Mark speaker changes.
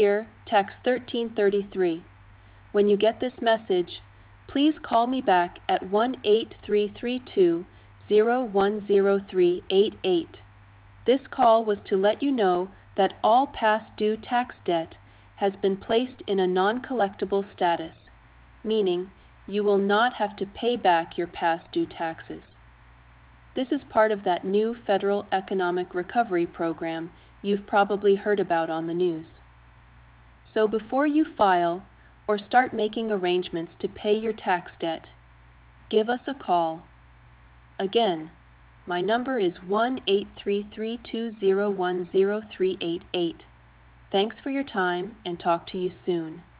Speaker 1: Here, text 1333. When you get this message, please call me back at 1-8332-010388. This call was to let you know that all past due tax debt has been placed in a non-collectible status, meaning you will not have to pay back your past due taxes. This is part of that new federal economic recovery program you've probably heard about on the news. So before you file or start making arrangements to pay your tax debt, give us a call. Again, my number is 1-833-201-0388. Thanks for your time and talk to you soon.